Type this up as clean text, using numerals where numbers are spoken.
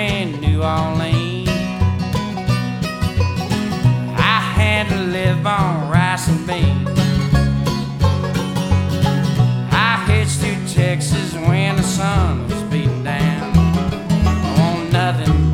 in New Orleans. I had to live on rice and beans. I hitched to Texas when the sun was beating down. I want nothing